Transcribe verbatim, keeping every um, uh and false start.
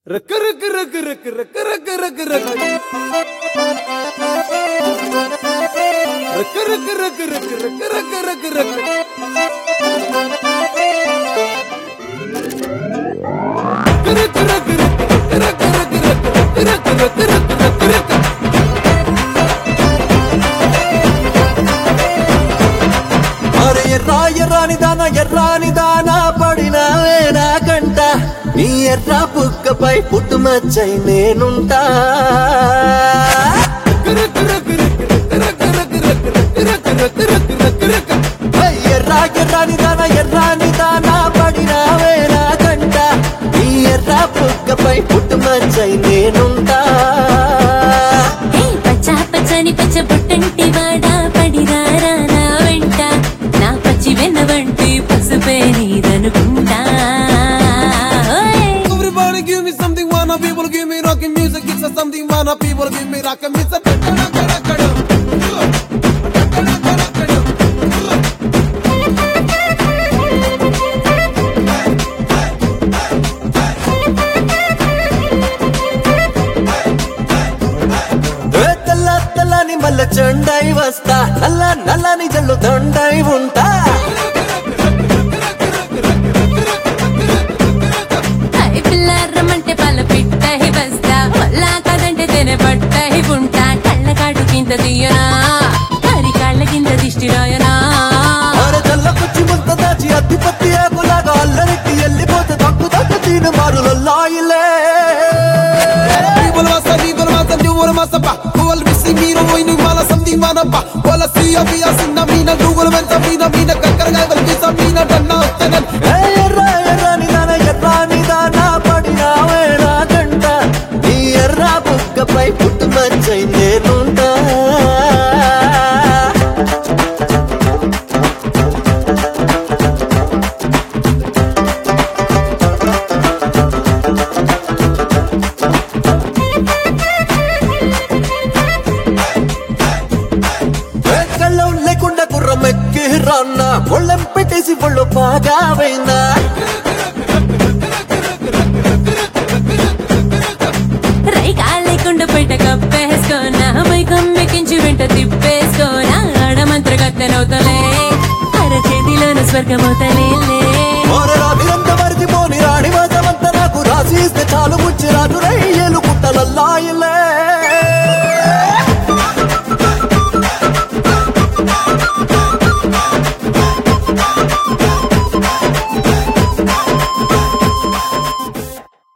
రక రక రక రక రక రక రక రక రక రక రక రక రక రక రక అరే ఎర్రా ఎర్రాని దాన ఎర్రాని దాన పడినావే నా కంట నీ ఎర్ర బుక్కపై పుట్టుమచ్చై నేనుంటా ఎర్రా ఎర్రాని దాన ఎర్రాని దాన పడినావే నా కంట నీ ఎర్ర బుక్కపై పుట్టుమచ్చై నేనుంటా పచ్చ పచ్చని పచ్చ పుట్టంటి వాడా పడిరారా నా వెంట నా పచ్చి వెన్న వంటి పసుపే నీదనుకుంటా. Everybody give me something, wanna people give me rockin' music. It's a something, wanna people give me rockin' music. తెల్ల తెల్లని మల్ల చెండై వస్తా నల్ల నల్లని జల్లు దండై ఉంటా పిల్లారమంటే పాల పిట్టహి బస్తా వల్లా కదంటే తెనే పట్టహి ఉంటా. కళ్ళ కాడు కింద తీయనా మరి కాళ్ళ కింద దిష్టి రాయనా. అరే తెల్ల కుచ్చి ముంత దాచి అద్దిపత్తి ఆకులాగా అల్లరికి వెళ్ళిపోతే తగ్గు తగ్గు తీను మారులల్లాయిలే People must have, people must have, you wanna must have. Who will be sing me, no one you wanna something, wanna ba. Wall a see of me, a sing na me, na do will meant to be na me, na kakkar guy will be some me, na done now, then. ఏ ఎర్ర ఎర్రని దాన ఎర్రాని దాన పడినావే నా కంట నీ ఎర్ర బుక్కపై పుట్టుమచ్చై నేనుంటా కళ్ళం లేకుండా గుర్రం ఎక్కి రాన్నా ఒళ్ళెం పెట్టేసి ఒళ్ళు బాగా పోయినా రైగా లేకుండా బయట కప్పేసుకోనా మైకం మెక్కించి వెంట తిప్పేసుకోనా ఆడమంత్ర గత్తెనవుతలే అర చేతిలోన స్వర్గమవుతలే ఓరరా